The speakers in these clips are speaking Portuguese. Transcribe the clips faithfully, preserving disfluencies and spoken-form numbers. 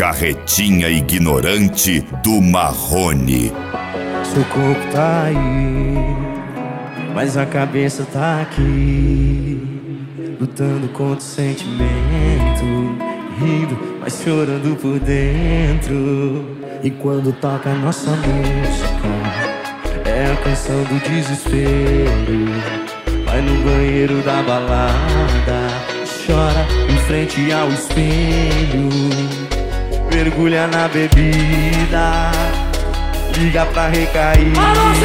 carretinha ignorante do Marrone. Seu corpo tá aí, mas a cabeça tá aqui, lutando contra o sentimento, rindo, mas chorando por dentro. E quando toca a nossa música, é a canção do desespero. Vai no banheiro da balada, chora em frente ao espelho, mergulha na bebida, liga pra recaída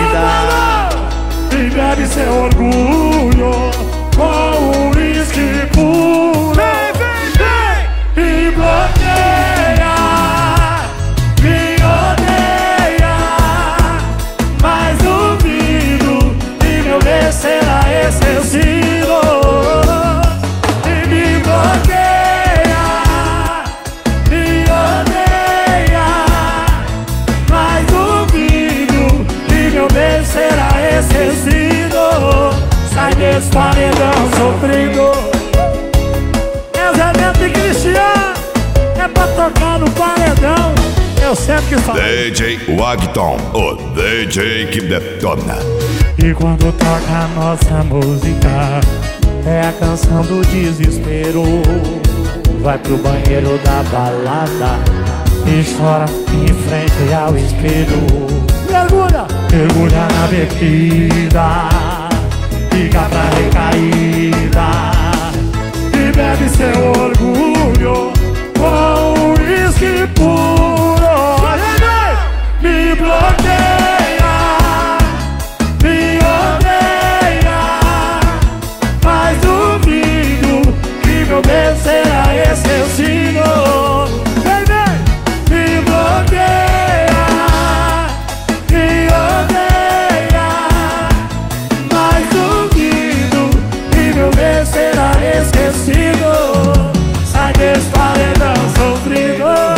e bebe seu orgulho com o uísque puro. Vem, vem, vem! E bloqueia, me odeia, mas duvido que meu bem será esquecido. E me bloqueia, me odeia, mas duvido que meu bem será esquecido. Sai desse paredão sofrido. É Zé Neto e Cristiano, é pra tocar no paredão. Eu sempre falo D J Wagton, o D J que detona. E quando toca a nossa música, é a canção do desespero. Vai pro banheiro da balada e chora em frente ao espelho. Mergulha, mergulha na bebida, liga pra recaída e bebe seu orgulho com o uísque puro. Me bloqueia, me odeia, mas duvido que meu bem será esquecido. Vem, vem! Me bloqueia, me odeia, mas duvido que meu bem será esquecido. Sai desse paredão sofrido.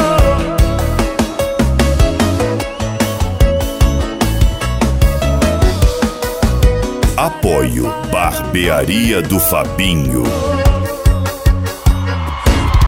Apoio Barbearia do Fabinho.